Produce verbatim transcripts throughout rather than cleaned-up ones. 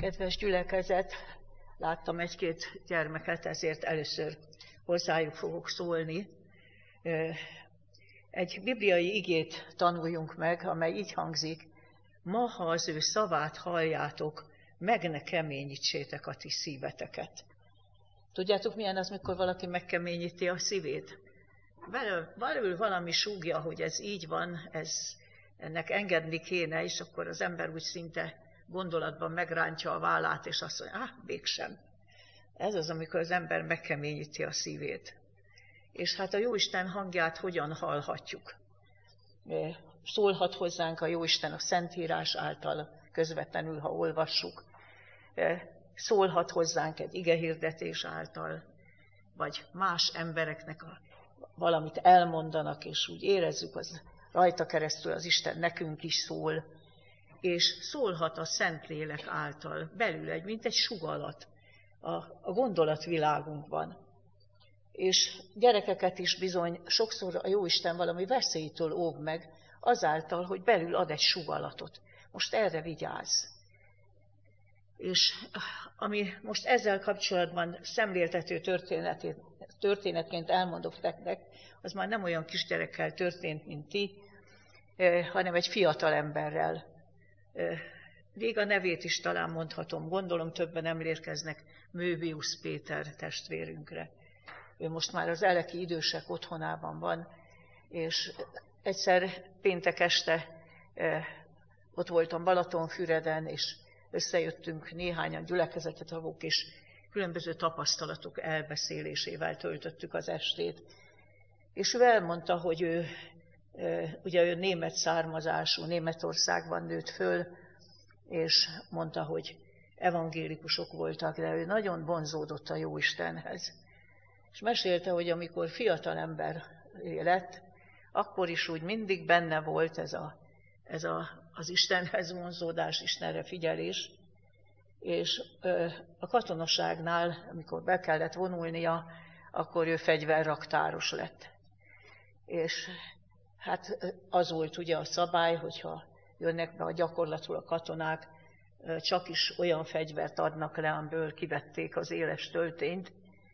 Kedves gyülekezet, láttam egy-két gyermeket, ezért először hozzájuk fogok szólni. Egy bibliai igét tanuljunk meg, amely így hangzik: ma, ha az ő szavát halljátok, meg ne keményítsétek a ti szíveteket. Tudjátok, milyen az, mikor valaki megkeményíti a szívét? Belül valami súgja, hogy ez így van, ez, ennek engedni kéne, és akkor az ember úgy szinte gondolatban megrántja a vállát, és azt mondja, ah, mégsem. Ez az, amikor az ember megkeményíti a szívét. És hát a Jóisten hangját hogyan hallhatjuk? Szólhat hozzánk a Jóisten a Szentírás által közvetlenül, ha olvassuk. Szólhat hozzánk egy igehirdetés által, vagy más embereknek a, valamit elmondanak, és úgy érezzük, az rajta keresztül az Isten nekünk is szól, és szólhat a Szentlélek által, belül egy, mint egy sugallata a, a gondolatvilágunkban. És gyerekeket is bizony sokszor a Jóisten valami veszélytől óv meg, azáltal, hogy belül ad egy sugallatot. Most erre vigyázz. És ami most ezzel kapcsolatban szemléltető történetként elmondok nektek, az már nem olyan kisgyerekkel történt, mint ti, hanem egy fiatal emberrel. Még a nevét is talán mondhatom, gondolom többen emlékeznek Möbius Péter testvérünkre. Ő most már az Eleki Idősek Otthonában van, és egyszer péntek este ott voltam Balatonfüreden, és összejöttünk néhányan gyülekezetetagok, és különböző tapasztalatok elbeszélésével töltöttük az estét. És ő elmondta, hogy ő, ugye ő német származású, Németországban nőtt föl, és mondta, hogy evangélikusok voltak, de ő nagyon vonzódott a Jóistenhez. És mesélte, hogy amikor fiatal ember lett, akkor is úgy mindig benne volt ez, a, ez a, az Istenhez vonzódás, Istenre figyelés, és ö, a katonaságnál, amikor be kellett vonulnia, akkor ő fegyverraktáros lett. És hát az volt ugye a szabály, hogyha jönnek be a gyakorlatról a katonák, csak is olyan fegyvert adnak le, amiből kivették az éles töltényt.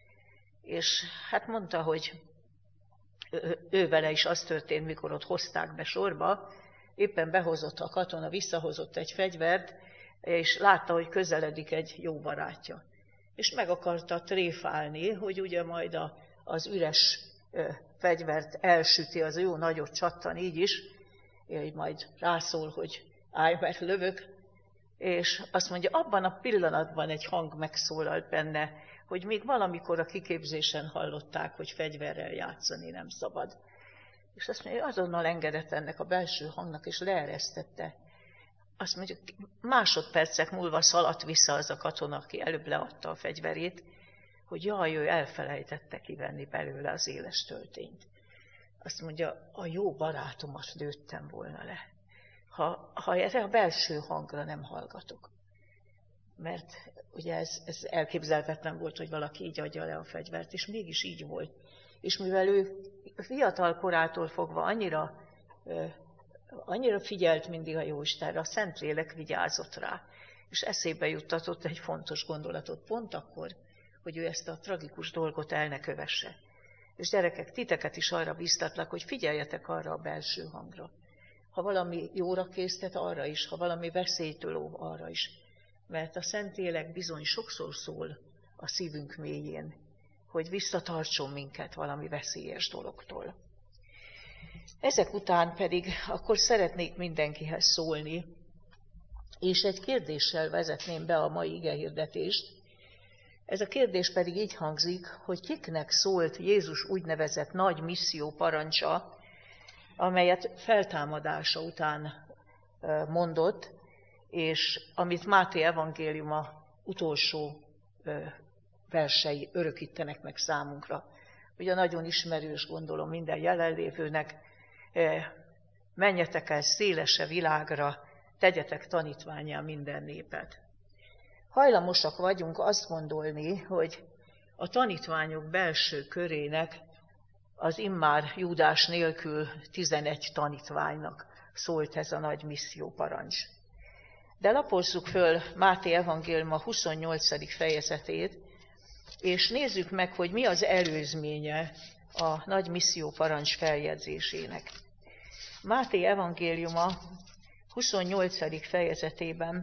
És hát mondta, hogy ő, ő vele is az történt, mikor ott hozták be sorba, éppen behozott a katona, visszahozott egy fegyvert, és látta, hogy közeledik egy jó barátja. És meg akarta tréfálni, hogy ugye majd a, az üres ö, fegyvert elsüti, az jó nagyot csattan így is, hogy majd rászól, hogy állj, mert lövök. És azt mondja, abban a pillanatban egy hang megszólalt benne, hogy még valamikor a kiképzésen hallották, hogy fegyverrel játszani nem szabad. És azt mondja, azonnal engedett ennek a belső hangnak, és leeresztette. Azt mondja, másodpercek múlva szaladt vissza az a katona, aki előbb leadta a fegyverét, hogy jaj, ő elfelejtette kivenni belőle az éles töltényt. Azt mondja, a jó barátomat lőttem volna le, ha, ha erre a belső hangra nem hallgatok. Mert ugye ez, ez elképzelhetetlen volt, hogy valaki így adja le a fegyvert, és mégis így volt. És mivel ő fiatal korától fogva annyira, annyira figyelt mindig a Jóistenre, a Szentlélek vigyázott rá, és eszébe juttatott egy fontos gondolatot pont akkor, hogy ő ezt a tragikus dolgot el ne kövesse. És gyerekek, titeket is arra bíztatlak, hogy figyeljetek arra a belső hangra. Ha valami jóra késztet, arra is, ha valami veszélytől óv, arra is. Mert a Szentlélek bizony sokszor szól a szívünk mélyén, hogy visszatartson minket valami veszélyes dologtól. Ezek után pedig akkor szeretnék mindenkihez szólni, és egy kérdéssel vezetném be a mai igehirdetést. Ez a kérdés pedig így hangzik, hogy kiknek szólt Jézus úgynevezett nagy misszió parancsa, amelyet feltámadása után mondott, és amit Máté evangéliuma utolsó versei örökítenek meg számunkra. Ugye nagyon ismerős, gondolom minden jelenlévőnek, menjetek el szélese világra, tegyetek tanítvánnyá minden népet. Hajlamosak vagyunk azt gondolni, hogy a tanítványok belső körének az immár Júdás nélkül tizenegy tanítványnak szólt ez a nagy misszióparancs. De lapozzuk föl Máté evangéliuma huszonnyolcadik fejezetét, és nézzük meg, hogy mi az előzménye a nagy misszióparancs feljegyzésének. Máté evangéliuma huszonnyolcadik fejezetében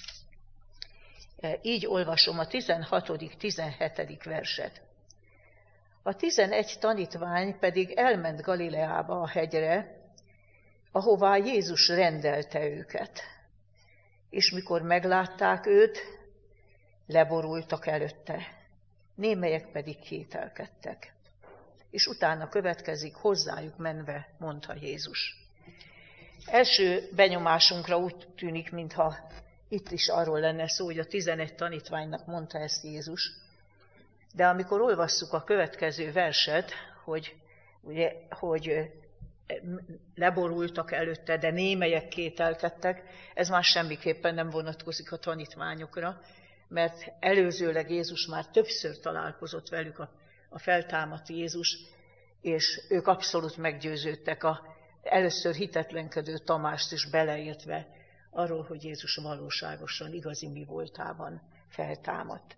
így olvasom a tizenhatodik tizenhetedik verset. A tizenegy tanítvány pedig elment Galileába a hegyre, ahová Jézus rendelte őket. És mikor meglátták őt, leborultak előtte, némelyek pedig kételkedtek. És utána következik, hozzájuk menve, mondta Jézus. Első benyomásunkra úgy tűnik, mintha itt is arról lenne szó, hogy a tizenegy tanítványnak mondta ezt Jézus, de amikor olvasszuk a következő verset, hogy, ugye, hogy leborultak előtte, de némelyek kételkedtek, ez már semmiképpen nem vonatkozik a tanítványokra, mert előzőleg Jézus már többször találkozott velük a, a feltámadt Jézus, és ők abszolút meggyőződtek, a először hitetlenkedő Tamást is beleértve arról, hogy Jézus valóságosan, igazi mi voltában feltámadt.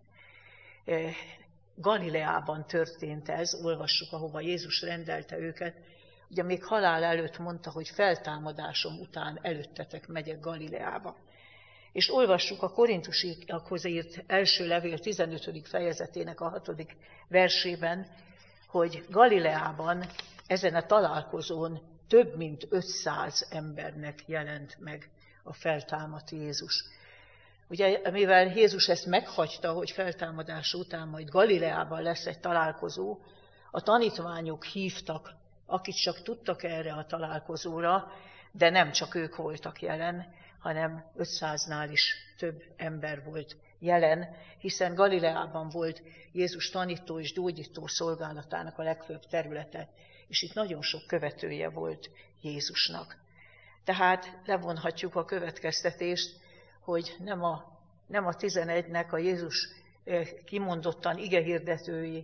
Galileában történt ez, olvassuk, ahova Jézus rendelte őket. Ugye még halál előtt mondta, hogy feltámadásom után előttetek megyek Galileába. És olvassuk a Korintusiakhoz írt első levél tizenötödik fejezetének a hatodik versében, hogy Galileában ezen a találkozón több mint ötszáz embernek jelent meg a feltámadt Jézus. Ugye, mivel Jézus ezt meghagyta, hogy feltámadás után majd Galileában lesz egy találkozó, a tanítványok hívtak, akik csak tudtak erre a találkozóra, de nem csak ők voltak jelen, hanem ötszáznál is több ember volt jelen, hiszen Galileában volt Jézus tanító és gyógyító szolgálatának a legfőbb területe, és itt nagyon sok követője volt Jézusnak. Tehát levonhatjuk a következtetést, hogy nem a, nem a tizenegynek a Jézus kimondottan igehirdetői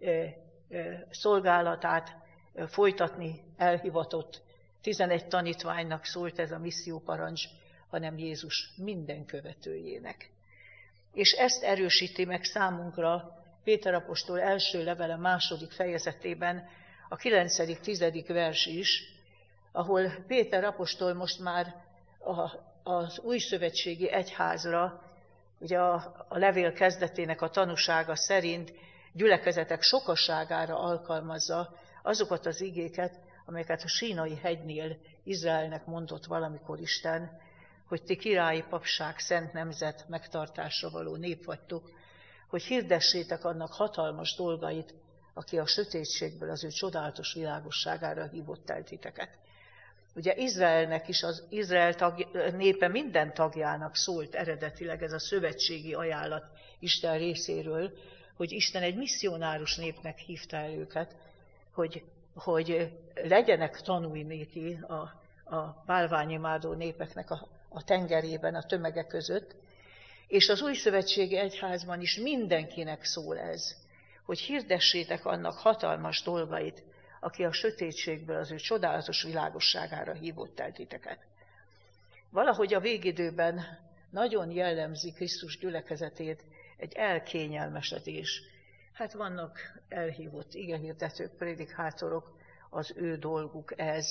szolgálatát folytatni elhivatott tizenegy tanítványnak szólt ez a misszióparancs, hanem Jézus minden követőjének. És ezt erősíti meg számunkra Péter apostol első levele második fejezetében a kilencedik tizedik vers is, ahol Péter apostol most már a, az újszövetségi egyházra, ugye a, a levél kezdetének a tanúsága szerint gyülekezetek sokasságára alkalmazza azokat az igéket, amelyeket a Sínai hegynél Izraelnek mondott valamikor Isten, hogy ti királyi papság, szent nemzet, megtartásra való nép vagytok, hogy hirdessétek annak hatalmas dolgait, aki a sötétségből az ő csodálatos világosságára hívott el titeket. Ugye Izraelnek is, az Izrael tag, népe minden tagjának szólt eredetileg ez a szövetségi ajánlat Isten részéről, hogy Isten egy misszionárus népnek hívta el őket, hogy, hogy legyenek tanúi néki a, a bálványimádó népeknek a, a tengerében, a tömegek között, és az újszövetségi egyházban is mindenkinek szól ez, hogy hirdessétek annak hatalmas dolgait, aki a sötétségből az ő csodálatos világosságára hívott el titeket. Valahogy a végidőben nagyon jellemzi Krisztus gyülekezetét egy elkényelmesedés. Hát vannak elhívott igehirdetők, prédikátorok, az ő dolguk ez,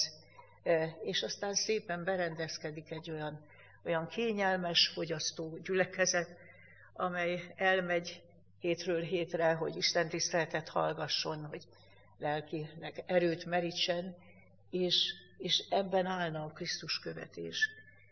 és aztán szépen berendezkedik egy olyan, olyan kényelmes fogyasztó gyülekezet, amely elmegy hétről hétre, hogy Isten tiszteletet hallgasson, hogy lelkileg erőt merítsen, és, és ebben állna a Krisztus követés.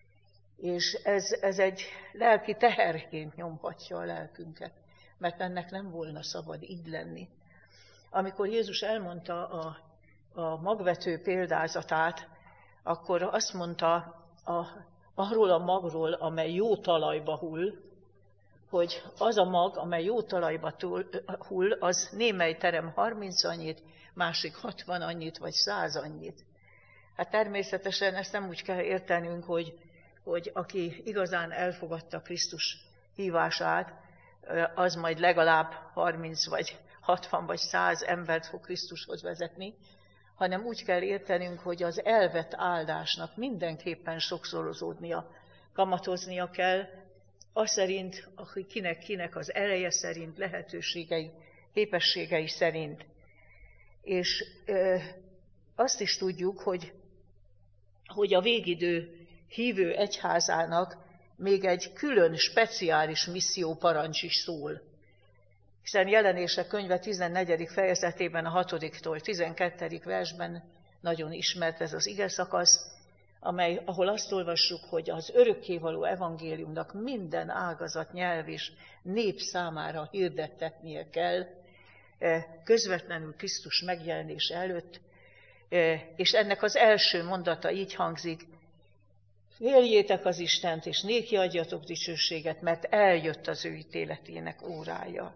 És ez, ez egy lelki teherként nyomhatja a lelkünket, mert ennek nem volna szabad így lenni. Amikor Jézus elmondta a, a magvető példázatát, akkor azt mondta a, arról a magról, amely jó talajba hull, hogy az a mag, amely jó talajba hull, az némely terem harminc annyit, másik hatvan annyit, vagy száz annyit. Hát természetesen ezt nem úgy kell értenünk, hogy, hogy aki igazán elfogadta Krisztus hívását, az majd legalább harminc, vagy hatvan, vagy száz embert fog Krisztushoz vezetni, hanem úgy kell értenünk, hogy az elvett áldásnak mindenképpen sokszorozódnia kamatoznia kell, az szerint, aki kinek-kinek az ereje szerint, lehetőségei, képességei szerint. És ö, azt is tudjuk, hogy, hogy a végidő hívő egyházának még egy külön, speciális misszióparancs is szól. Hiszen Jelenések könyve tizennegyedik fejezetében a hatodiktól tizenkettedik versben nagyon ismert ez az igeszakasz, amely, ahol azt olvassuk, hogy az örökkévaló evangéliumnak minden ágazat, nyelv és nép számára hirdettetnie kell, közvetlenül Krisztus megjelenése előtt, és ennek az első mondata így hangzik: féljétek az Istent, és néki adjatok dicsőséget, mert eljött az ő ítéletének órája.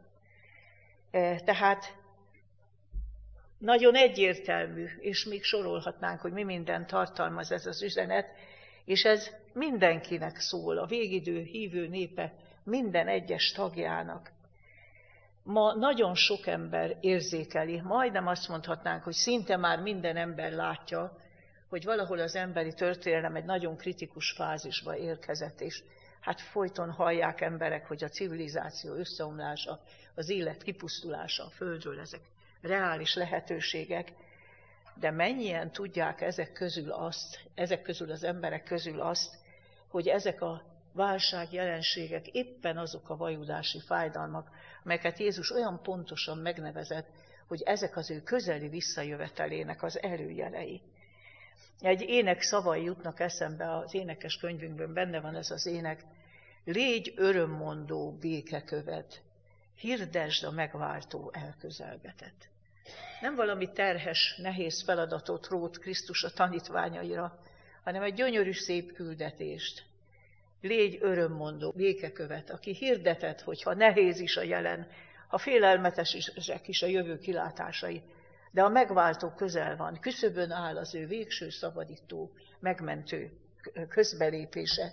Tehát nagyon egyértelmű, és még sorolhatnánk, hogy mi mindent tartalmaz ez az üzenet, és ez mindenkinek szól, a végidő hívő népe minden egyes tagjának. Ma nagyon sok ember érzékeli, majdnem azt mondhatnánk, hogy szinte már minden ember látja, hogy valahol az emberi történelem egy nagyon kritikus fázisba érkezett, és hát folyton hallják emberek, hogy a civilizáció összeomlása, az élet kipusztulása a Földről, ezek reális lehetőségek, de mennyien tudják ezek közül azt, ezek közül az emberek közül azt, hogy ezek a válság jelenségek éppen azok a vajudási fájdalmak, amelyeket Jézus olyan pontosan megnevezett, hogy ezek az ő közeli visszajövetelének az előjelei. Egy ének szavai jutnak eszembe, az énekes könyvünkben benne van ez az ének: légy örömmondó békekövet, hirdesd a megváltó elközelgetett. Nem valami terhes, nehéz feladatot rótt Krisztus a tanítványaira, hanem egy gyönyörű, szép küldetést. Légy örömmondó békekövet, aki hirdetett, hogyha nehéz is a jelen, ha félelmetesek is a jövő kilátásai, de a megváltó közel van, küszöbön áll az ő végső szabadító, megmentő közbelépése.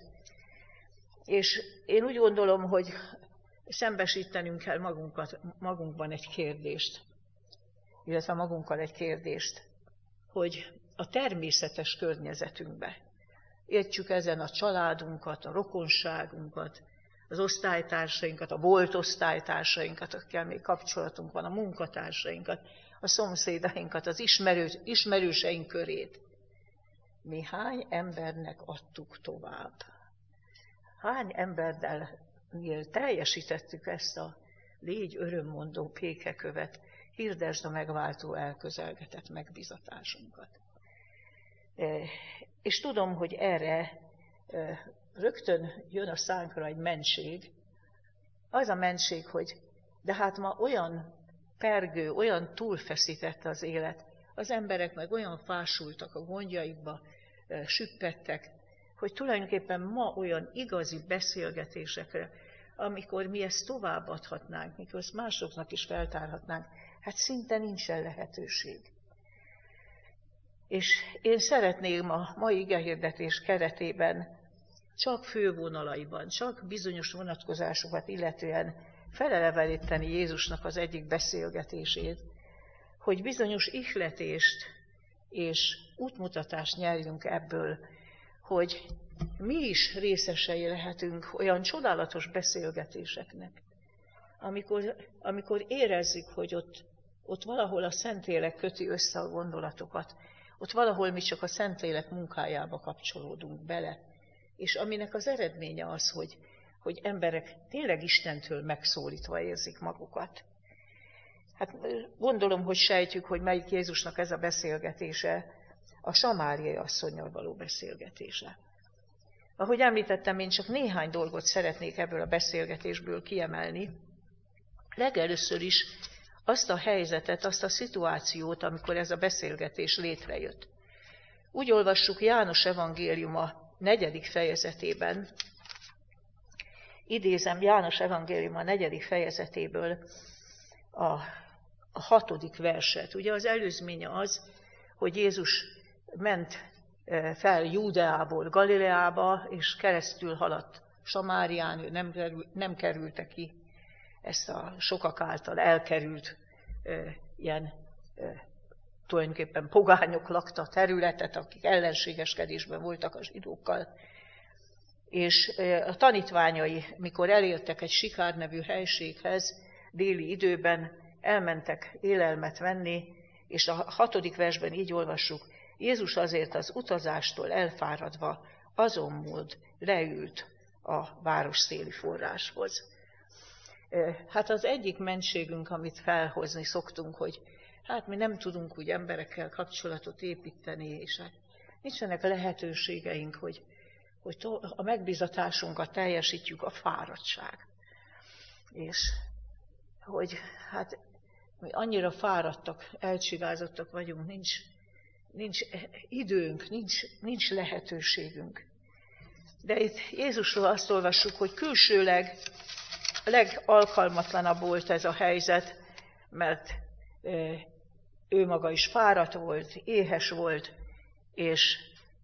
És én úgy gondolom, hogy szembesítenünk kell magunkat, magunkban egy kérdést, illetve magunkkal egy kérdést, hogy a természetes környezetünkbe értsük ezen a családunkat, a rokonságunkat, az osztálytársainkat, a volt osztálytársainkat, akikkel még kapcsolatunk van, a munkatársainkat, a szomszédainkat, az ismerő, ismerőseink körét. Mi hány embernek adtuk tovább? Hány emberrel teljesítettük ezt a légy örömmondó békekövet, hirdesd a megváltó elközelgetett megbízatásunkat. És tudom, hogy erre rögtön jön a szánkra egy mentség, az a mentség, hogy de hát ma olyan pergő, olyan túlfeszített az élet, az emberek meg olyan fásultak a gondjaikba, süppettek, hogy tulajdonképpen ma olyan igazi beszélgetésekre, amikor mi ezt továbbadhatnánk, mikor ezt másoknak is feltárhatnánk, hát szinte nincsen lehetőség. És én szeretném a mai igehirdetés keretében csak fővonalaiban, csak bizonyos vonatkozásokat illetően feleleveníteni Jézusnak az egyik beszélgetését, hogy bizonyos ihletést és útmutatást nyerjünk ebből, hogy mi is részesei lehetünk olyan csodálatos beszélgetéseknek, amikor, amikor érezzük, hogy ott, ott valahol a Szentlélek köti össze a gondolatokat, ott valahol mi csak a Szentlélek munkájába kapcsolódunk bele, és aminek az eredménye az, hogy, hogy emberek tényleg Istentől megszólítva érzik magukat. Hát gondolom, hogy sejtjük, hogy melyik Jézusnak ez a beszélgetése, a samáriai asszonnyal való beszélgetése. Ahogy említettem, én csak néhány dolgot szeretnék ebből a beszélgetésből kiemelni. Legelőször is azt a helyzetet, azt a szituációt, amikor ez a beszélgetés létrejött. Úgy olvassuk János evangéliuma negyedik fejezetében, idézem János evangéliuma negyedik fejezetéből a, a hatodik verset. Ugye az előzménye az, hogy Jézus ment fel Júdeából Galileába, és keresztül haladt Samárián, ő nem, kerül, nem kerülte ki ezt a sokak által elkerült e, ilyen e, tulajdonképpen pogányok lakta területet, akik ellenségeskedésben voltak a zsidókkal. és a tanítványai, mikor elértek egy Sikár nevű helységhez, déli időben elmentek élelmet venni, és a hatodik versben így olvassuk, Jézus azért az utazástól elfáradva azonmúlt leült a város széli forráshoz. Hát az egyik mentségünk, amit felhozni szoktunk, hogy hát mi nem tudunk úgy emberekkel kapcsolatot építeni, és hát nincsenek lehetőségeink, hogy, hogy a megbízatásunkat teljesítjük, a fáradtság. És hogy hát mi annyira fáradtak, elcsigázottak vagyunk, nincs, nincs időnk, nincs, nincs lehetőségünk. De itt Jézusról azt olvassuk, hogy külsőleg a legalkalmatlanabb volt ez a helyzet, mert ő maga is fáradt volt, éhes volt, és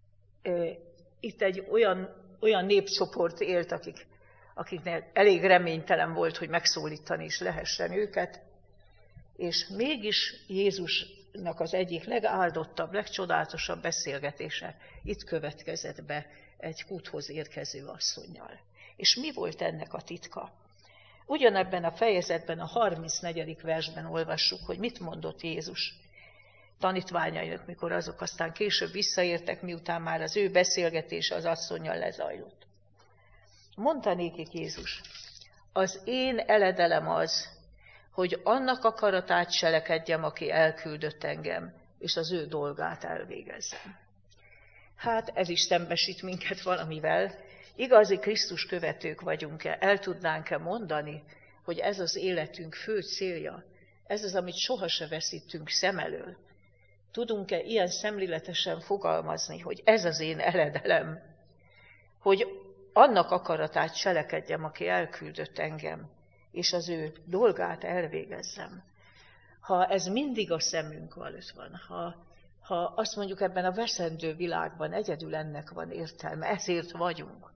itt egy olyan, olyan népcsoport élt, akik, akiknél elég reménytelen volt, hogy megszólítani is lehessen őket, és mégis Jézusnak az egyik legáldottabb, legcsodálatosabb beszélgetése itt következett be egy kúthoz érkező asszonnyal. És mi volt ennek a titka? Ugyanebben a fejezetben, a harmincnegyedik versben olvassuk, hogy mit mondott Jézus tanítványainak, mikor azok aztán később visszaértek, miután már az ő beszélgetése az asszonnyal lezajlott. Mondta nékik Jézus, az én eledelem az, hogy annak akaratát cselekedjem, aki elküldött engem, és az ő dolgát elvégezzem. Hát ez is szembesít minket valamivel. Igazi Krisztus követők vagyunk-e? El tudnánk-e mondani, hogy ez az életünk fő célja? Ez az, amit sohasem veszítünk szem elől? Tudunk-e ilyen szemléletesen fogalmazni, hogy ez az én eledelem? Hogy annak akaratát cselekedjem, aki elküldött engem, és az ő dolgát elvégezzem. Ha ez mindig a szemünk előtt van, ha, ha azt mondjuk ebben a veszendő világban egyedül ennek van értelme, ezért vagyunk,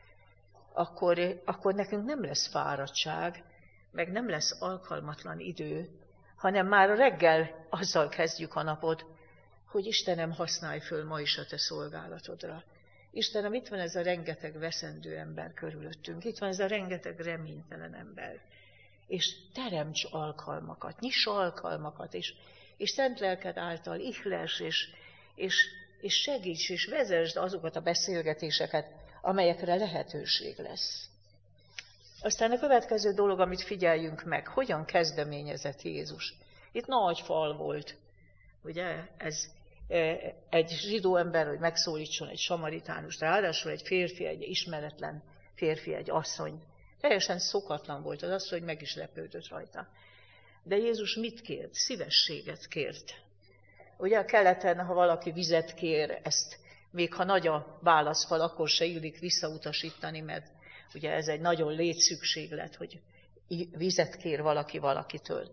akkor, akkor nekünk nem lesz fáradtság, meg nem lesz alkalmatlan idő, hanem már reggel azzal kezdjük a napot, hogy Istenem, használj föl ma is a te szolgálatodra. Istenem, itt van ez a rengeteg veszendő ember körülöttünk, itt van ez a rengeteg reménytelen ember. És teremts alkalmakat, nyiss alkalmakat, és, és szent lelked által ihles, és, és, és segíts, és vezesd azokat a beszélgetéseket, amelyekre lehetőség lesz. Aztán a következő dolog, amit figyeljünk meg, hogyan kezdeményezett Jézus. Itt nagy fal volt, ugye, ez egy zsidó ember, hogy megszólítson egy samaritánust, ráadásul egy férfi, egy ismeretlen férfi, egy asszony. Teljesen szokatlan volt az az, hogy meg is lepődött rajta. De Jézus mit kért? Szívességet kért. Ugye a keleten, ha valaki vizet kér, ezt még ha nagy a válaszfal, akkor se illik visszautasítani, mert ugye ez egy nagyon létszükséglet, hogy vizet kér valaki valakitől.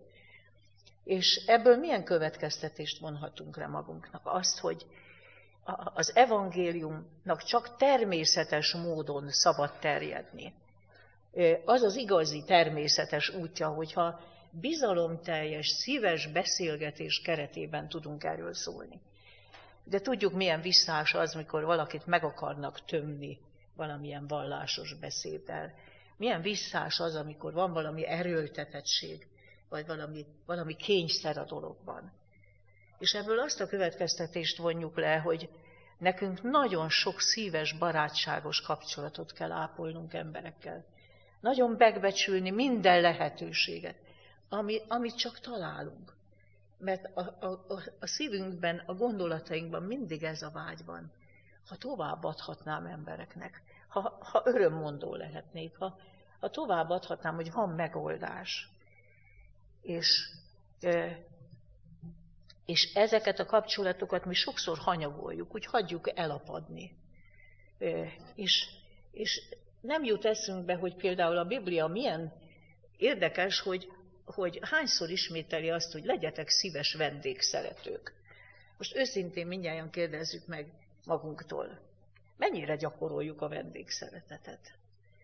És ebből milyen következtetést vonhatunk le magunknak? Azt, hogy az evangéliumnak csak természetes módon szabad terjedni. Az az igazi természetes útja, hogyha bizalomteljes, szíves beszélgetés keretében tudunk erről szólni. De tudjuk, milyen visszás az, mikor valakit meg akarnak tömni valamilyen vallásos beszéddel. Milyen visszás az, amikor van valami erőltetettség, vagy valami, valami kényszer a dologban. És ebből azt a következtetést vonjuk le, hogy nekünk nagyon sok szíves, barátságos kapcsolatot kell ápolnunk emberekkel. Nagyon megbecsülni minden lehetőséget, ami, amit csak találunk. Mert a, a, a, a szívünkben, a gondolatainkban mindig ez a vágy van. Ha továbbadhatnám embereknek, ha, ha örömmondó lehetnék, ha, ha továbbadhatnám, hogy van megoldás. És, és ezeket a kapcsolatokat mi sokszor hanyagoljuk, úgy hagyjuk elapadni. És, és nem jut eszünkbe, hogy például a Biblia milyen érdekes, hogy, hogy hányszor ismételi azt, hogy legyetek szíves vendégszeretők. Most őszintén mindnyájan kérdezzük meg magunktól, mennyire gyakoroljuk a vendégszeretetet?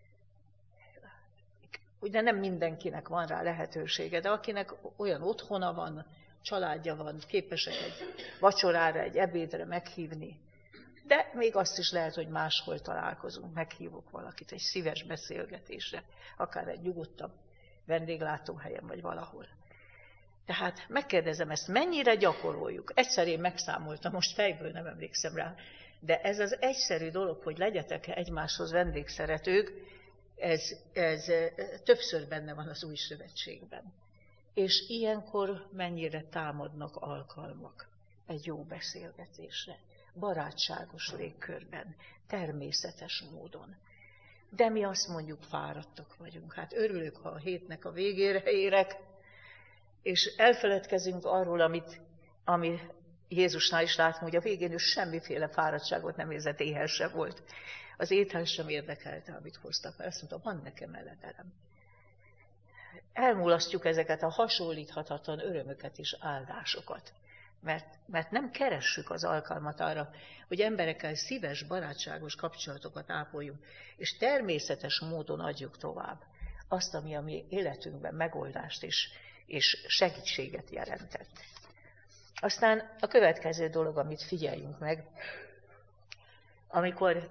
Ugye nem mindenkinek van rá lehetősége, de akinek olyan otthona van, családja van, képesek egy vacsorára, egy ebédre meghívni, De még azt is lehet, hogy máshol találkozunk, meghívok valakit egy szíves beszélgetésre, akár egy nyugodtabb vendéglátóhelyen, vagy valahol. Tehát megkérdezem ezt, mennyire gyakoroljuk? Egyszer én megszámoltam, most fejből nem emlékszem rá, de ez az egyszerű dolog, hogy legyetek egymáshoz vendégszeretők, ez, ez többször benne van az Új Szövetségben. És ilyenkor mennyire támadnak alkalmak egy jó beszélgetésre, barátságos légkörben, természetes módon. De mi azt mondjuk, fáradtak vagyunk. Hát örülök, ha a hétnek a végére érek, és elfeledkezünk arról, amit, ami Jézusnál is látom, hogy a végén ő semmiféle fáradtságot nem érzett, éhes se volt. Az étel sem érdekelte, amit hoztak, mert azt mondta, van nekem eledelem. Elmulasztjuk ezeket a hasonlíthatatlan örömöket és áldásokat, mert, mert nem keressük az alkalmat arra, hogy emberekkel szíves, barátságos kapcsolatokat ápoljunk, és természetes módon adjuk tovább azt, ami a mi életünkben megoldást és, és segítséget jelentett. Aztán a következő dolog, amit figyeljünk meg, amikor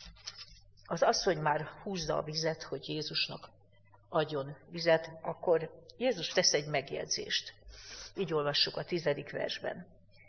az asszony már húzza a vizet, hogy Jézusnak adjon vizet, akkor Jézus tesz egy megjegyzést. Így olvassuk a tizedik versben.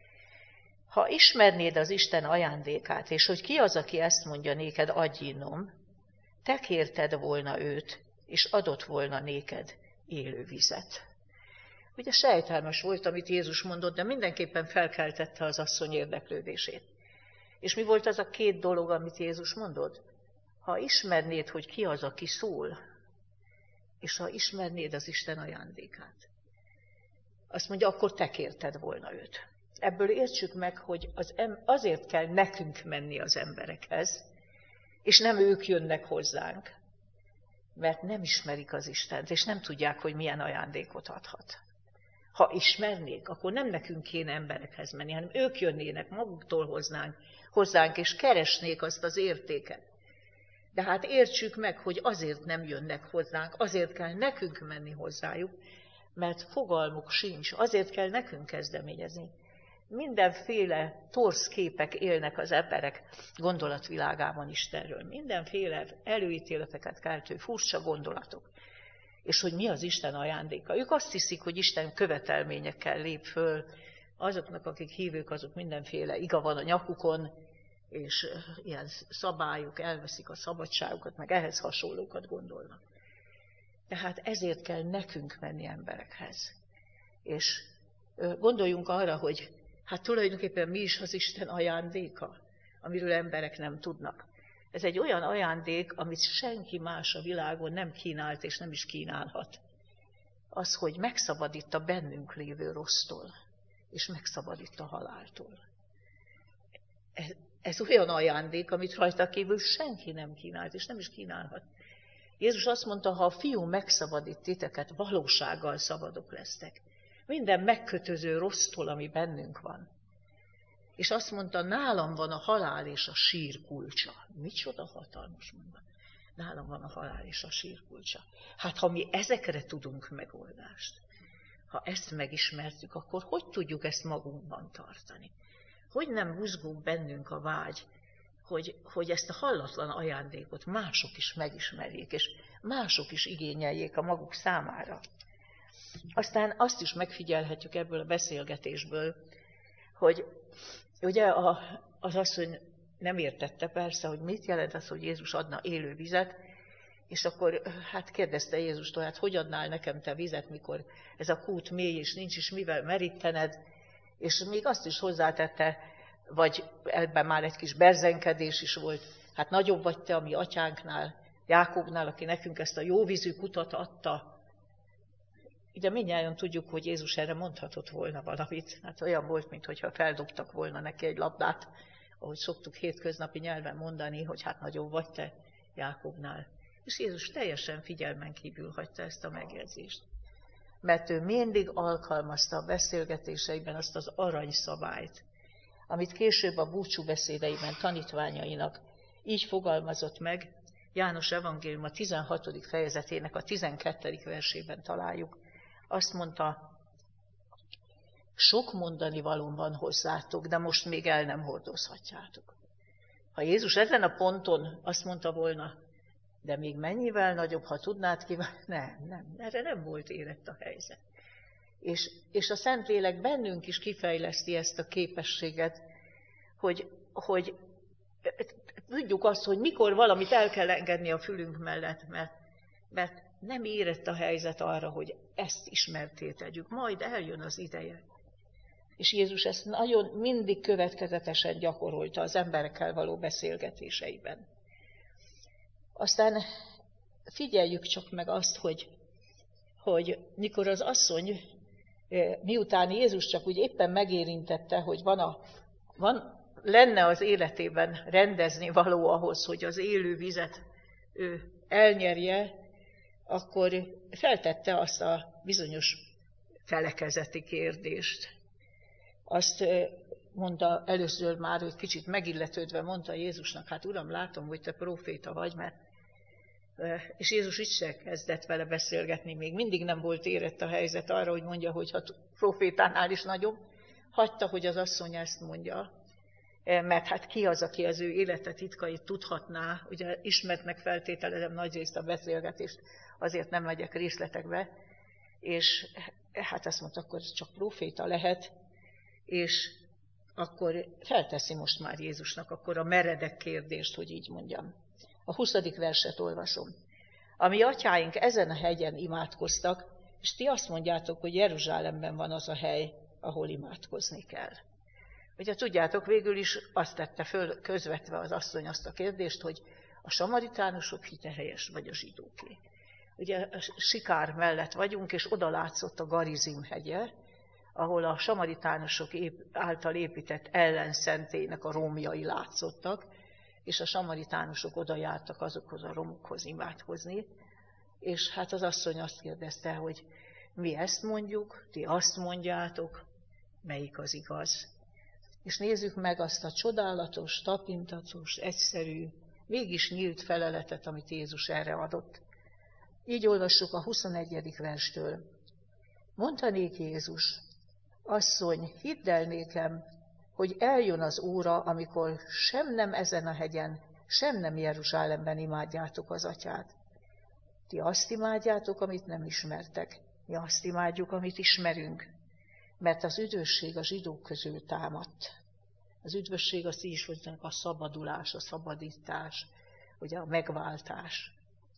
Ha ismernéd az Isten ajándékát, és hogy ki az, aki ezt mondja néked, adj innom, te kérted volna őt, és adott volna néked élő vizet. Ugye sejtelmes volt, amit Jézus mondott, de mindenképpen felkeltette az asszony érdeklődését. És mi volt az a két dolog, amit Jézus mondott? Ha ismernéd, hogy ki az, aki szól, és ha ismernéd az Isten ajándékát, azt mondja, akkor te kérted volna őt. Ebből értsük meg, hogy az em- azért kell nekünk menni az emberekhez, és nem ők jönnek hozzánk, mert nem ismerik az Istent, és nem tudják, hogy milyen ajándékot adhat. Ha ismernék, akkor nem nekünk kéne emberekhez menni, hanem ők jönnének, maguktól hoznánk, hozzánk, és keresnék azt az értéket. De hát értsük meg, hogy azért nem jönnek hozzánk, azért kell nekünk menni hozzájuk, mert fogalmuk sincs, azért kell nekünk kezdeményezni. Mindenféle torz képek élnek az emberek gondolatvilágában Istenről. Mindenféle előítéleteket keltő furcsa gondolatok. És hogy mi az Isten ajándéka. Ők azt hiszik, hogy Isten követelményekkel lép föl. Azoknak, akik hívők, azok mindenféle iga van a nyakukon, és ilyen szabályok, elveszik a szabadságukat, meg ehhez hasonlókat gondolnak. Tehát ezért kell nekünk menni emberekhez. És gondoljunk arra, hogy hát tulajdonképpen mi is az Isten ajándéka, amiről emberek nem tudnak. Ez egy olyan ajándék, amit senki más a világon nem kínált és nem is kínálhat. Az, hogy megszabadít a bennünk lévő rossztól, és megszabadít a haláltól. Ez, ez olyan ajándék, amit rajta kívül senki nem kínált, és nem is kínálhat. Jézus azt mondta, ha a Fiú megszabadít titeket, valósággal szabadok lesztek. Minden megkötöző rossztól, ami bennünk van. És azt mondta, nálam van a halál és a sír kulcsa. Micsoda hatalmas mondat. Nálam van a halál és a sír kulcsa. Hát ha mi ezekre tudunk megoldást, ha ezt megismertük, akkor hogy tudjuk ezt magunkban tartani? Hogy nem buzgók bennünk a vágy, hogy, hogy ezt a hallatlan ajándékot mások is megismerjék, és mások is igényeljék a maguk számára. Aztán azt is megfigyelhetjük ebből a beszélgetésből, hogy ugye a, az asszony nem értette persze, hogy mit jelent az, hogy Jézus adna élő vizet, és akkor hát kérdezte Jézustól, hát hogy adnál nekem te vizet, mikor ez a kút mély, és nincs is mivel merítened, és még azt is hozzátette, vagy ebben már egy kis berzenkedés is volt, hát nagyobb vagy te a mi atyánknál, Jákobnál, aki nekünk ezt a jóvízű kutat adta. Ugye mindnyájan tudjuk, hogy Jézus erre mondhatott volna valamit. Hát olyan volt, mintha feldobtak volna neki egy labdát, ahogy szoktuk hétköznapi nyelven mondani, hogy hát nagyobb vagy te Jákobnál. És Jézus teljesen figyelmen kívül hagyta ezt a megjegyzést. Mert ő mindig alkalmazta a beszélgetéseiben azt az aranyszabályt, amit később a búcsú beszédeiben tanítványainak így fogalmazott meg. János evangélium a tizenhatodik fejezetének a tizenkettedik versében találjuk. Azt mondta, sok mondani valóm van hozzátok, de most még el nem hordozhatjátok. Ha Jézus ezen a ponton azt mondta volna, de még mennyivel nagyobb, ha tudnád kívánni, nem, nem, erre nem volt érett a helyzet. És, és a Szentlélek bennünk is kifejleszti ezt a képességet, hogy, hogy tudjuk azt, hogy mikor valamit el kell engedni a fülünk mellett, mert, mert nem érett a helyzet arra, hogy ezt ismerté tegyük. Majd eljön az ideje. És Jézus ezt nagyon mindig következetesen gyakorolta az emberekkel való beszélgetéseiben. Aztán figyeljük csak meg azt, hogy, hogy mikor az asszony, miután Jézus csak úgy éppen megérintette, hogy van a, van, lenne az életében rendezni való ahhoz, hogy az élő vizet ő elnyerje, akkor feltette azt a bizonyos felekezeti kérdést. Azt mondta először már, hogy kicsit megilletődve mondta Jézusnak, hát Uram, látom, hogy te próféta vagy, mert... És Jézus is se kezdett vele beszélgetni, még mindig nem volt érett a helyzet arra, hogy mondja, hogy ha prófétánál is nagyobb, hagyta, hogy az asszony ezt mondja, mert hát ki az, aki az ő élete titkait tudhatná, ugye ismertnek feltételezem nagyrészt a beszélgetést, azért nem megyek részletekbe, és hát azt mondta, akkor csak próféta lehet, és akkor felteszi most már Jézusnak akkor a meredek kérdést, hogy így mondjam. A huszadik verset olvasom. A mi atyáink ezen a hegyen imádkoztak, és ti azt mondjátok, hogy Jeruzsálemben van az a hely, ahol imádkozni kell. Ugye tudjátok, végül is azt tette föl közvetve az asszony azt a kérdést, hogy a samaritánusok hite helyes, vagy a zsidóké. Ugye a Sikár mellett vagyunk, és oda látszott a Garizim hegye, ahol a samaritánusok által épített ellenszentélynek a romjai látszottak, és a samaritánusok oda jártak azokhoz a romokhoz imádkozni, és hát az asszony azt kérdezte, hogy mi ezt mondjuk, ti azt mondjátok, melyik az igaz. És nézzük meg azt a csodálatos, tapintatos, egyszerű, mégis nyílt feleletet, amit Jézus erre adott. Így olvassuk a huszonegyedik verstől. Mondta néki Jézus, asszony, hidd el nékem, hogy eljön az óra, amikor sem nem ezen a hegyen, sem nem Jeruzsálemben imádjátok az atyát. Ti azt imádjátok, amit nem ismertek, mi azt imádjuk, amit ismerünk, mert az üdvösség a zsidók közül támadt. Az üdvösség az így is mondjuk a szabadulás, a szabadítás, ugye a megváltás.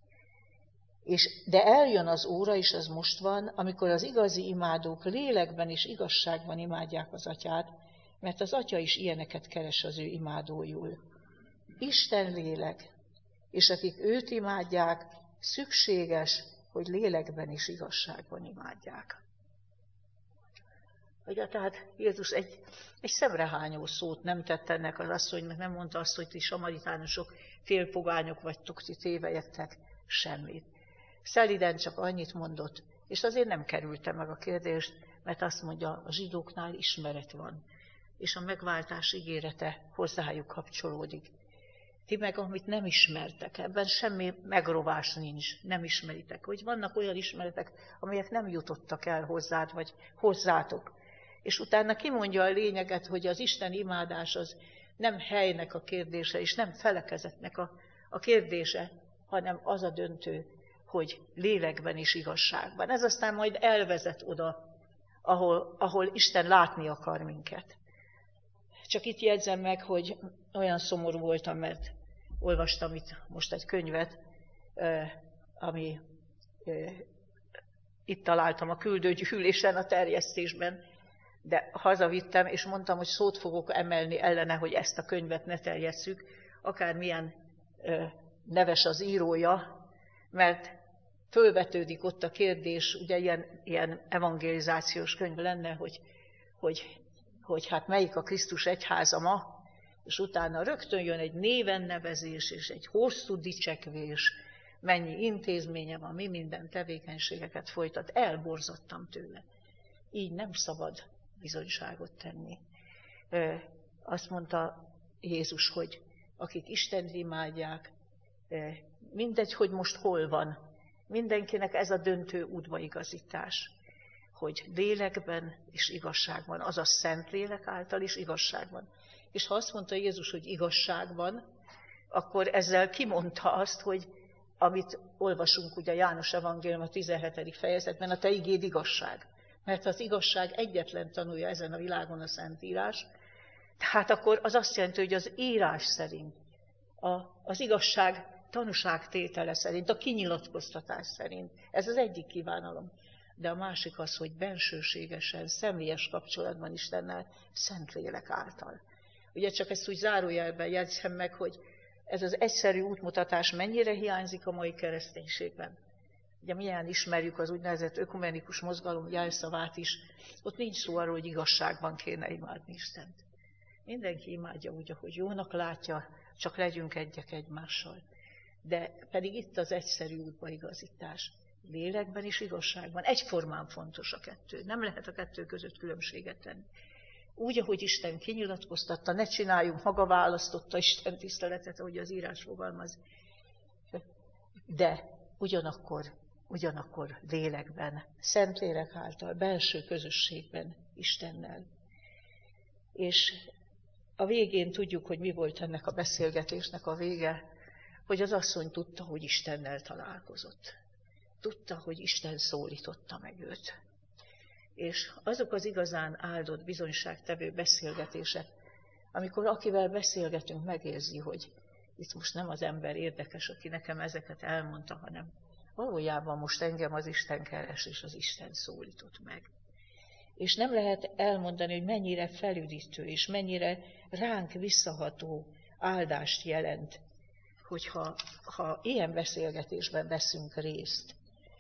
És, de eljön az óra, és az most van, amikor az igazi imádók lélekben és igazságban imádják az atyát, mert az atya is ilyeneket keres az ő imádójul. Isten lélek, és akik őt imádják, szükséges, hogy lélekben és igazságban imádják. Ugye, tehát Jézus egy, egy szemrehányó szót nem tett ennek az asszonynak, nem mondta azt, hogy ti samaritánusok félpogányok vagytok, ti tévejektek, semmit. Szeliden csak annyit mondott, és azért nem kerülte meg a kérdést, mert azt mondja, a zsidóknál ismeret van, és a megváltás ígérete hozzájuk kapcsolódik. Ti meg, amit nem ismertek, ebben semmi megrovás nincs, nem ismeritek. Hogy vannak olyan ismeretek, amelyek nem jutottak el hozzád, vagy hozzátok. És utána kimondja a lényeget, hogy az Isten imádás az nem helynek a kérdése, és nem felekezetnek a, a kérdése, hanem az a döntő, hogy lélekben és igazságban. Ez aztán majd elvezet oda, ahol, ahol Isten látni akar minket. Csak itt jegyzem meg, hogy olyan szomorú voltam, mert olvastam itt most egy könyvet, ami itt találtam a küldőgyűlésen, a terjesztésben, de hazavittem, és mondtam, hogy szót fogok emelni ellene, hogy ezt a könyvet ne terjesszük, akármilyen neves az írója, mert fölvetődik ott a kérdés, ugye ilyen, ilyen evangelizációs könyv lenne, hogy, hogy, hogy hát melyik a Krisztus egyháza ma, és utána rögtön jön egy néven nevezés, és egy hosszú dicsekvés, mennyi intézménye van, mi minden tevékenységeket folytat. Elborzottam tőle. Így nem szabad bizonyságot tenni. Azt mondta Jézus, hogy akik Istent imádják, mindegy, hogy most hol van, mindenkinek ez a döntő útbaigazítás, hogy lélekben és igazságban, azaz Szentlélek által is igazságban. És ha azt mondta Jézus, hogy igazság van, akkor ezzel kimondta azt, hogy amit olvasunk ugye János Evangélium a tizenhetedik fejezetben, a te igéd igazság. Mert az igazság egyetlen tanulja ezen a világon a Szentírás, tehát akkor az azt jelenti, hogy az írás szerint, a, az igazság tanúságtétele szerint, a kinyilatkoztatás szerint. Ez az egyik kívánalom. De a másik az, hogy bensőségesen, személyes kapcsolatban Istennel, Szentlélek által. Ugye csak ezt úgy zárójelben jegyzem meg, hogy ez az egyszerű útmutatás mennyire hiányzik a mai kereszténységben. Ugye milyen ismerjük az úgynevezett ökumenikus mozgalom jelszavát is, ott nincs szó arról, hogy igazságban kéne imádni Istent. Mindenki imádja úgy, ahogy jónak látja, csak legyünk egyek egymással. De pedig itt az egyszerű útbaigazítás. Lélekben és igazságban. Egyformán fontos a kettő. Nem lehet a kettő között különbséget tenni. Úgy, ahogy Isten kinyilatkoztatta, ne csináljunk maga választotta Isten tiszteletet, ahogy az írás fogalmaz. De ugyanakkor, ugyanakkor lélekben, Szentlélek által, belső közösségben Istennel. És a végén tudjuk, hogy mi volt ennek a beszélgetésnek a vége, hogy az asszony tudta, hogy Istennel találkozott. Tudta, hogy Isten szólította meg őt. És azok az igazán áldott, bizonyságtevő beszélgetések, amikor akivel beszélgetünk, megérzi, hogy itt most nem az ember érdekes, aki nekem ezeket elmondta, hanem valójában most engem az Isten keres, és az Isten szólított meg. És nem lehet elmondani, hogy mennyire felüdítő, és mennyire ránk visszaható áldást jelent, hogyha ha ilyen beszélgetésben veszünk részt.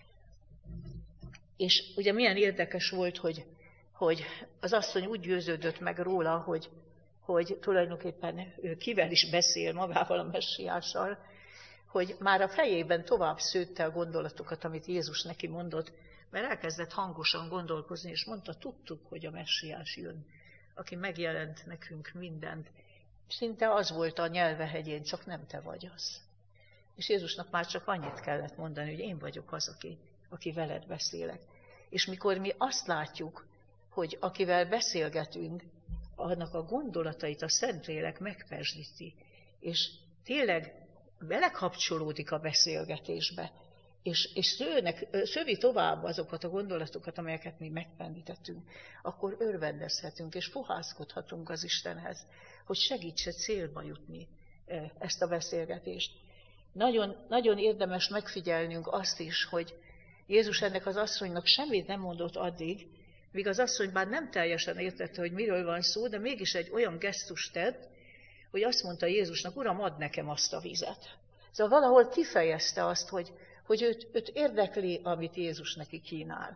És ugye milyen érdekes volt, hogy, hogy az asszony úgy győződött meg róla, hogy, hogy tulajdonképpen ő kivel is beszél magával a messiással, hogy már a fejében tovább szőtte a gondolatokat, amit Jézus neki mondott, mert elkezdett hangosan gondolkozni, és mondta, tudtuk, hogy a messiás jön, aki megjelent nekünk mindent. Szinte az volt a nyelvehegyén, csak nem te vagy az. És Jézusnak már csak annyit kellett mondani, hogy én vagyok az, aki, aki veled beszélek. És mikor mi azt látjuk, hogy akivel beszélgetünk, annak a gondolatait a Szentlélek megpezsdíti, és tényleg belekapcsolódik a beszélgetésbe, és, és szőnek, szövi tovább azokat a gondolatokat, amelyeket mi megpendítettünk, akkor örvendezhetünk, és fohászkodhatunk az Istenhez, hogy segítse célba jutni ezt a beszélgetést. Nagyon, nagyon érdemes megfigyelnünk azt is, hogy Jézus ennek az asszonynak semmit nem mondott addig, míg az asszony bár nem teljesen értette, hogy miről van szó, de mégis egy olyan gesztust tett, hogy azt mondta Jézusnak, Uram, add nekem azt a vizet. Szóval valahol kifejezte azt, hogy, hogy őt, őt érdekli, amit Jézus neki kínál.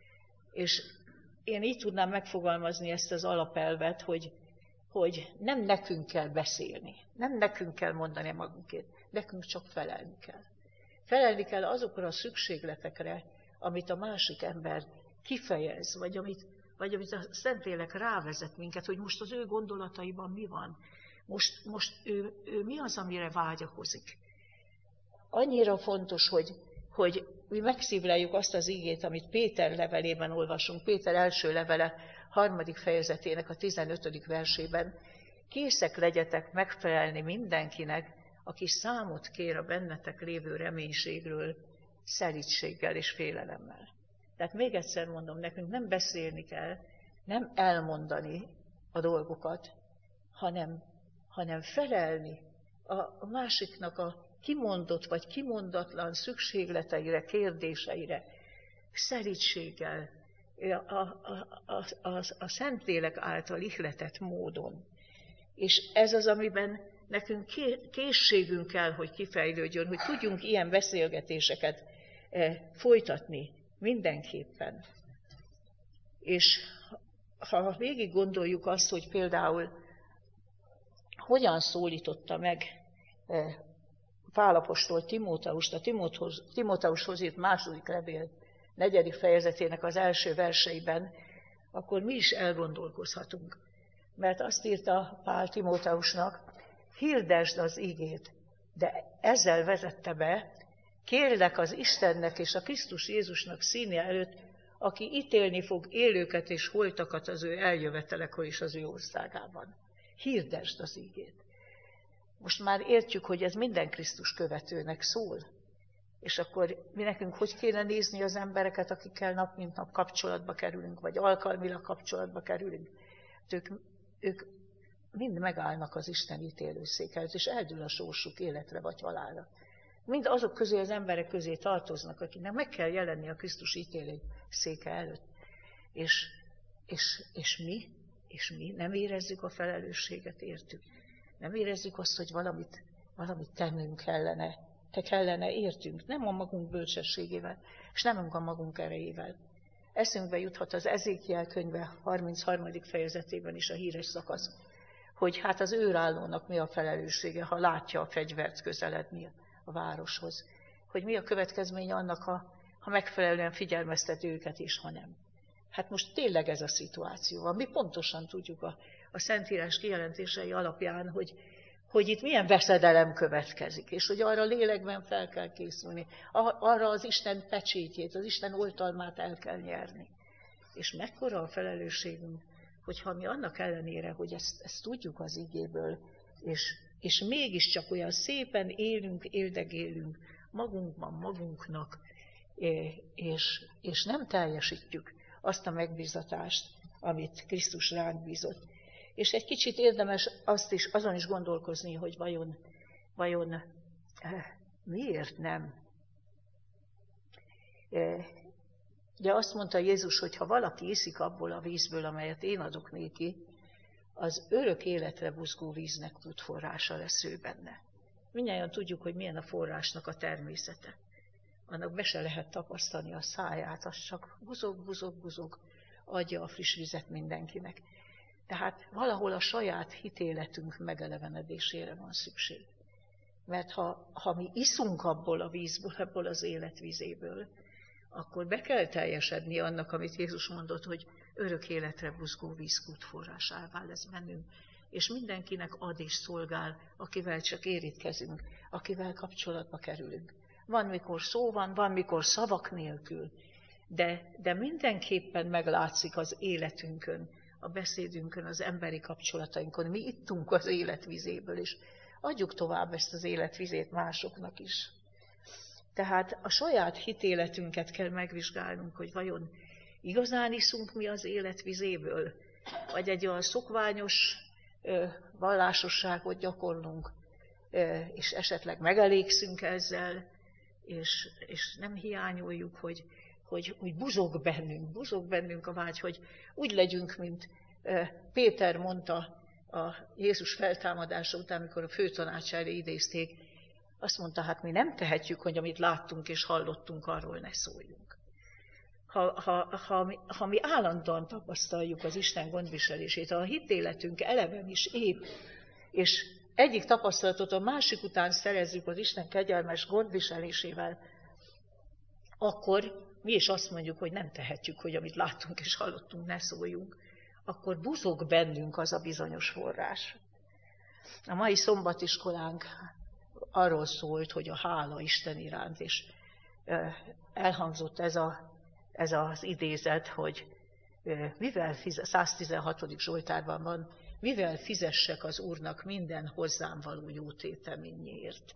És én így tudnám megfogalmazni ezt az alapelvet, hogy, hogy nem nekünk kell beszélni, nem nekünk kell mondani magunkét, nekünk csak felelni kell. Felelni kell azokra a szükségletekre, amit a másik ember kifejez, vagy amit, vagy amit a Szentlélek rávezet minket, hogy most az ő gondolataiban mi van. Most, most ő, ő mi az, amire vágyakozik. Annyira fontos, hogy, hogy mi megszívleljük azt az igét, amit Péter levelében olvasunk, Péter első levele harmadik fejezetének a tizenötödik versében. Készek legyetek megfelelni mindenkinek, aki számot kér a bennetek lévő reménységről, szelídséggel és félelemmel. Tehát még egyszer mondom, nekünk nem beszélni kell, nem elmondani a dolgokat, hanem, hanem felelni a másiknak a kimondott vagy kimondatlan szükségleteire, kérdéseire, szelídséggel, a, a, a, a, a Szentlélek által ihletett módon. És ez az, amiben nekünk készségünk kell, hogy kifejlődjön, hogy tudjunk ilyen beszélgetéseket folytatni mindenképpen. És ha végig gondoljuk azt, hogy például hogyan szólította meg Pál apostol Timóteust, a Timóteushoz írt második levél negyedik fejezetének az első verseiben, akkor mi is elgondolkozhatunk. Mert azt írta Pál Timóteusnak, hirdesd az igét, de ezzel vezette be, kérlek az Istennek és a Krisztus Jézusnak színe előtt, aki ítélni fog élőket és holtakat az ő eljövetelekor és az ő országában. Hirdesd az ígét. Most már értjük, hogy ez minden Krisztus követőnek szól. És akkor mi nekünk hogy kéne nézni az embereket, akikkel nap mint nap kapcsolatba kerülünk, vagy alkalmilag kapcsolatba kerülünk. Ők, ők mind megállnak az Isten ítélőszék előtt, és eldől a sorsuk életre vagy halálra. Mind azok közé, az emberek közé tartoznak, akiknek meg kell jelenni a Krisztus ítélőszéke előtt. És, és, és mi? És mi nem érezzük a felelősséget, értük. Nem érezzük azt, hogy valamit, valamit tennünk kellene, te kellene, értünk, nem a magunk bölcsességével, és nem a magunk erejével. Eszünkbe juthat az Ezékiel könyve harmincharmadik fejezetében is a híres szakasz, hogy hát az őrállónak mi a felelőssége, ha látja a fegyvert közeledni a városhoz. Hogy mi a következménye annak, ha, ha megfelelően figyelmezteti őket, és ha nem. Hát most tényleg ez a szituáció van. Mi pontosan tudjuk a, a Szentírás kijelentései alapján, hogy, hogy itt milyen veszedelem következik, és hogy arra lélekben fel kell készülni, arra az Isten pecsétjét, az Isten oltalmát el kell nyerni. És mekkora a felelősségünk, hogyha mi annak ellenére, hogy ezt, ezt tudjuk az igéből, és, és mégiscsak olyan szépen élünk, éldegélünk magunkban, magunknak, és, és nem teljesítjük azt a megbízatást, amit Krisztus ránk bízott. És egy kicsit érdemes azt is, azon is gondolkozni, hogy vajon, vajon miért nem. Ugye azt mondta Jézus, hogy ha valaki iszik abból a vízből, amelyet én adok néki, az örök életre buzgó víznek útforrása lesz ő benne. Mindnyájan tudjuk, hogy milyen a forrásnak a természete. Annak be se lehet tapasztani a száját, az csak buzog, buzog, buzog, adja a friss vizet mindenkinek. Tehát valahol a saját hitéletünk megelevenedésére van szükség. Mert ha, ha mi iszunk abból a vízből, abból az életvízéből, akkor be kell teljesedni annak, amit Jézus mondott, hogy örök életre buzgó víz útforrásává lesz bennünk. És mindenkinek ad és szolgál, akivel csak érintkezünk, akivel kapcsolatba kerülünk. Van, mikor szó van, van, mikor szavak nélkül, de, de mindenképpen meglátszik az életünkön, a beszédünkön, az emberi kapcsolatainkon. Mi ittunk az életvizéből, és adjuk tovább ezt az életvizét másoknak is. Tehát a saját hitéletünket kell megvizsgálnunk, hogy vajon igazán iszunk mi az életvizéből, vagy egy olyan szokványos ö, vallásosságot gyakorlunk, ö, és esetleg megelégszünk ezzel, és, és nem hiányoljuk, hogy, hogy, hogy buzog bennünk, buzog bennünk a vágy, hogy úgy legyünk, mint ö, Péter mondta a Jézus feltámadása után, amikor a főtanács elé idézték, azt mondta, hát mi nem tehetjük, hogy amit láttunk és hallottunk, arról ne szóljunk. Ha, ha, ha, mi, ha mi állandóan tapasztaljuk az Isten gondviselését, ha a hitéletünk eleven is épp, és egyik tapasztalatot a másik után szerezzük az Isten kegyelmes gondviselésével, akkor mi is azt mondjuk, hogy nem tehetjük, hogy amit láttunk és hallottunk, ne szóljunk. Akkor buzog bennünk az a bizonyos forrás. A mai szombatiskolánk arról szólt, hogy a hála Isten iránt, és elhangzott ez, a, ez az idézet, hogy mivel fizes, száztizenhatodik Zsoltárban van, mivel fizessek az Úrnak minden hozzám való jó téteményért.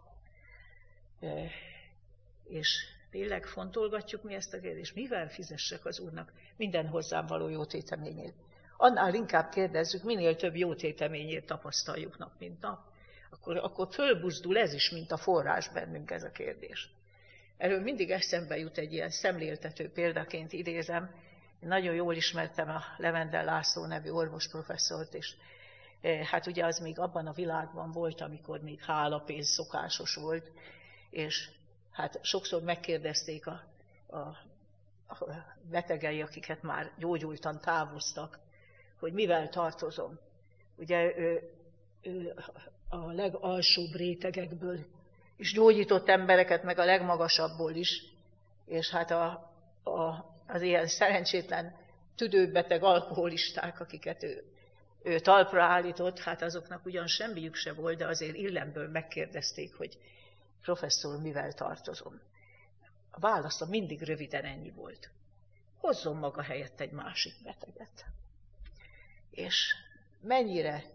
És tényleg fontolgatjuk mi ezt a kérdést, mivel fizessek az Úrnak minden hozzám való jó téteményért. Annál inkább kérdezzük, minél több jó téteményért tapasztaljuk nap, mint nap. Akkor, akkor fölbuzdul ez is, mint a forrás bennünk ez a kérdés. Erről mindig eszembe jut egy ilyen szemléltető példaként idézem. Én nagyon jól ismertem a Levendel László nevű orvosprofesszort, és hát ugye az még abban a világban volt, amikor még hálapénz szokásos volt, és hát sokszor megkérdezték a, a, a betegei, akiket már gyógyultan távoztak, hogy mivel tartozom. Ugye ő, ő a legalsóbb rétegekből is gyógyított embereket, meg a legmagasabbból is, és hát a, a, az ilyen szerencsétlen tüdőbeteg alkoholisták, akiket ő, ő talpra állított, hát azoknak ugyan semmiük se volt, de azért illemből megkérdezték, hogy professzor, mivel tartozom. A válasza mindig röviden ennyi volt. Hozzon maga helyett egy másik beteget. És mennyire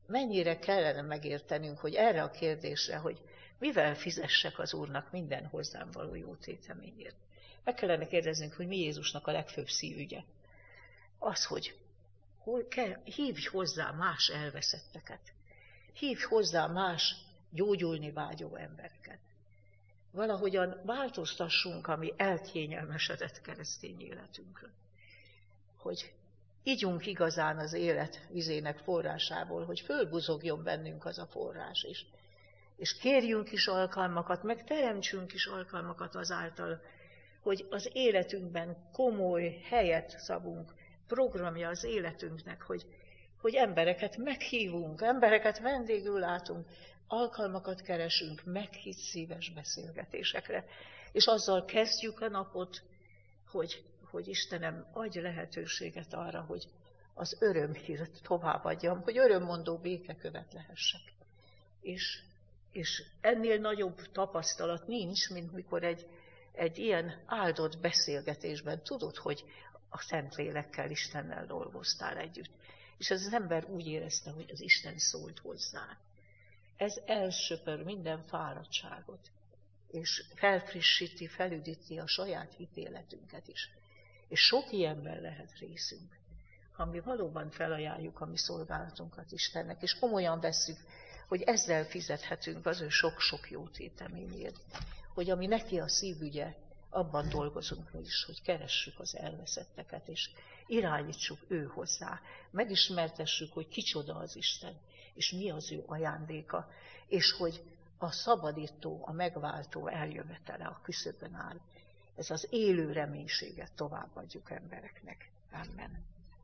mennyire kellene megértenünk, hogy erre a kérdésre, hogy mivel fizessek az Úrnak minden hozzám való jótéteményért. Meg kellene kérdeznünk, hogy mi Jézusnak a legfőbb szívügye. Az, hogy hívj hozzá más elveszetteket. Hívj hozzá más gyógyulni vágyó embereket. Valahogyan változtassunk a mi elkényelmesedett keresztény életünkről. Hogy igyunk igazán az élet vizének forrásából, hogy fölbuzogjon bennünk az a forrás is. És kérjünk is alkalmakat, meg teremtsünk is alkalmakat azáltal, hogy az életünkben komoly helyet szabunk, programja az életünknek, hogy, hogy embereket meghívunk, embereket vendégül látunk, alkalmakat keresünk meghitt szíves beszélgetésekre. És azzal kezdjük a napot, hogy, hogy Istenem, adj lehetőséget arra, hogy az örömhírt továbbadjam, hogy örömmondó békekövet lehessek. És, és ennél nagyobb tapasztalat nincs, mint mikor egy, egy ilyen áldott beszélgetésben tudod, hogy a Szentlélekkel, Istennel dolgoztál együtt. És az ember úgy érezte, hogy az Isten szólt hozzá. Ez elsöpör minden fáradtságot, és felfrissíti, felüdíti a saját hitéletünket is. És sok ilyenben lehet részünk, ha mi valóban felajánljuk a mi szolgálatunkat Istennek, és komolyan vesszük, hogy ezzel fizethetünk az ő sok-sok jó téteményért. Hogy ami neki a szívügye, abban dolgozunk mi is, hogy keressük az elveszetteket, és irányítsuk ő hozzá. Megismertessük, hogy kicsoda az Isten, és mi az ő ajándéka, és hogy a szabadító, a megváltó eljövetele a küszöbön áll. Ez az élő reménységet továbbadjuk embereknek. Amen.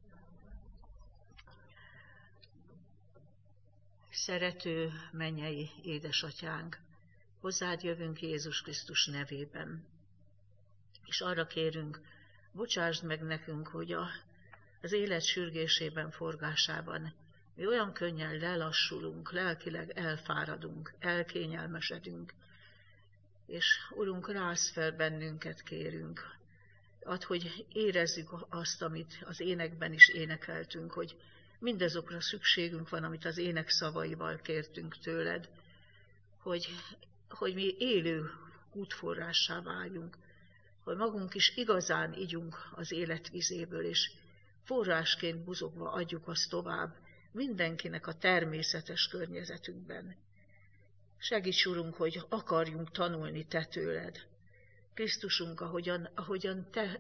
Szerető mennyei édesatyánk, hozzád jövünk Jézus Krisztus nevében, és arra kérünk, bocsásd meg nekünk, hogy a, az élet sürgésében, forgásában mi olyan könnyen lelassulunk, lelkileg elfáradunk, elkényelmesedünk, és Urunk, rász fel bennünket, kérünk. Add, hogy érezzük azt, amit az énekben is énekeltünk, hogy mindazokra szükségünk van, amit az ének szavaival kértünk tőled, hogy, hogy mi élő útforrássá váljunk, hogy magunk is igazán igyunk az élet vizéből, és forrásként buzogva adjuk azt tovább mindenkinek a természetes környezetünkben. Segíts, Urunk, hogy akarjunk tanulni te tőled. Krisztusunk, ahogyan, ahogyan te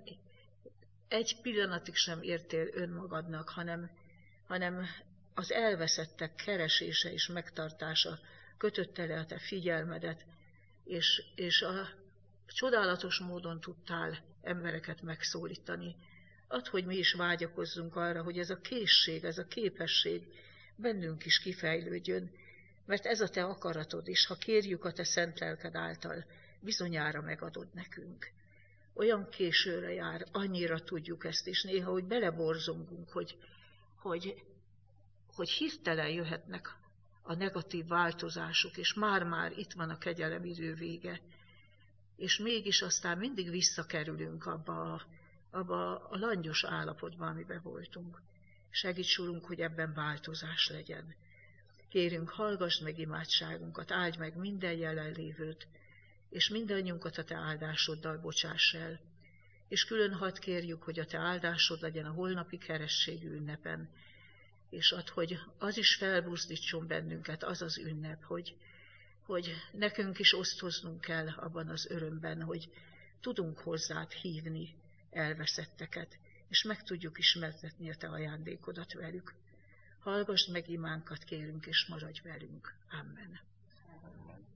egy pillanatig sem értél önmagadnak, hanem, hanem az elveszettek keresése és megtartása kötötte le a te figyelmedet, és, és a csodálatos módon tudtál embereket megszólítani. Add, hogy mi is vágyakozzunk arra, hogy ez a készség, ez a képesség bennünk is kifejlődjön, mert ez a te akaratod is, ha kérjük a te szent lelked által, bizonyára megadod nekünk. Olyan későre jár, annyira tudjuk ezt, és néha, hogy beleborzongunk, hogy, hogy, hogy hirtelen jöhetnek a negatív változások, és már-már itt van a kegyelem idő vége. És mégis aztán mindig visszakerülünk abba a, abba a langyos állapotba, amiben voltunk. Segíts, Urunk, hogy ebben változás legyen. Kérünk, hallgass meg imádságunkat, áldj meg minden jelenlévőt, és mindannyiunkat a te áldásoddal bocsáss el. És külön hadd kérjük, hogy a te áldásod legyen a holnapi kerességű ünnepen, és add, hogy az is felbuzdítson bennünket, az az ünnep, hogy, hogy nekünk is osztoznunk kell abban az örömben, hogy tudunk hozzád hívni elveszetteket, és meg tudjuk ismertetni a te ajándékodat velük. Hallgass meg imánkat, kérünk, és maradj velünk. Amen.